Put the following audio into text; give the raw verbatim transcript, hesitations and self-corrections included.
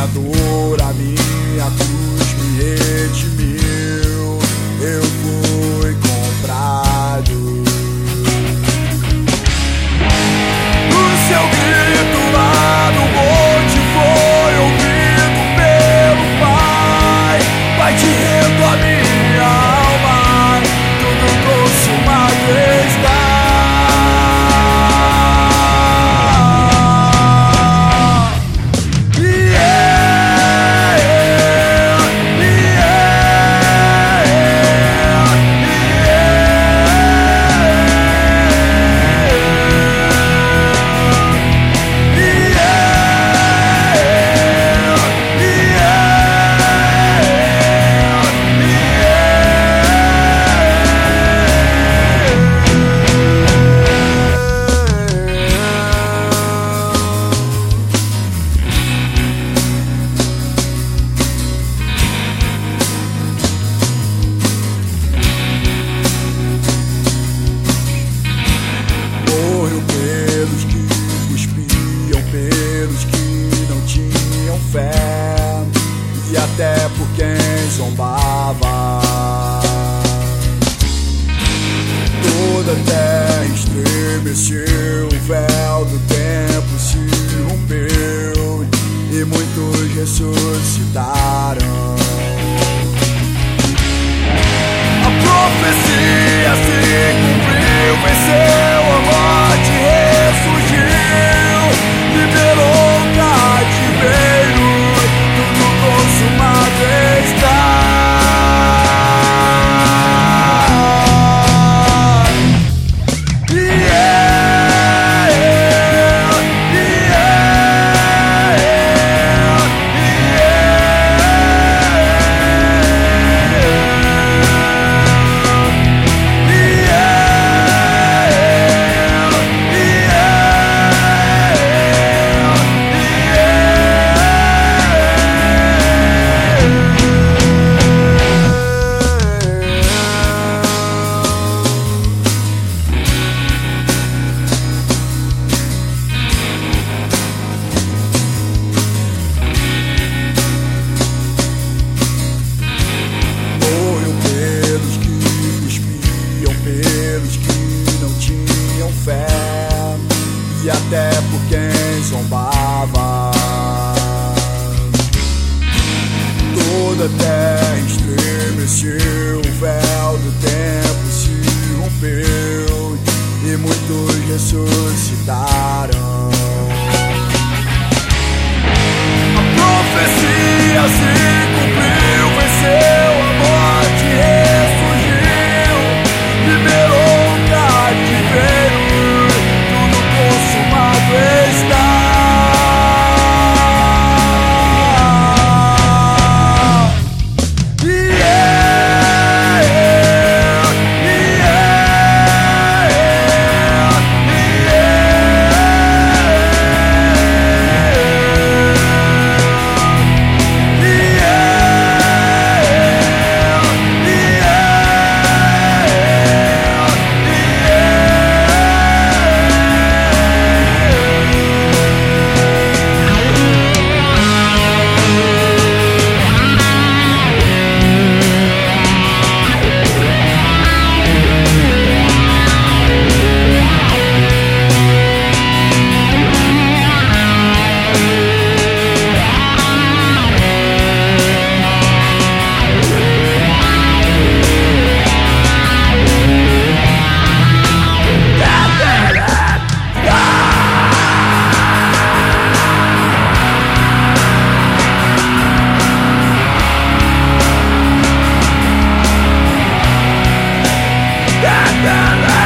dor, a minha cruz me redimiu. Eu fui comprado. O seu grito lá no monte foi ouvido pelo Pai. Pai, te rendo a minha alma, tudo consumado está. E até por quem zombava, toda a terra estremeceu, o véu do tempo se rompeu e muitos ressuscitaram. A profecia se cumpriu, venceu a morte, ressurgiu, liberou o cativeiro. Consumado está. E até por quem zombava, toda a terra estremeceu, o véu do tempo se rompeu e muitos ressuscitaram. A profecia se cumpriu, venceu a morte, ressurgiu, liberou o cativeiro. Consumado está. La la la.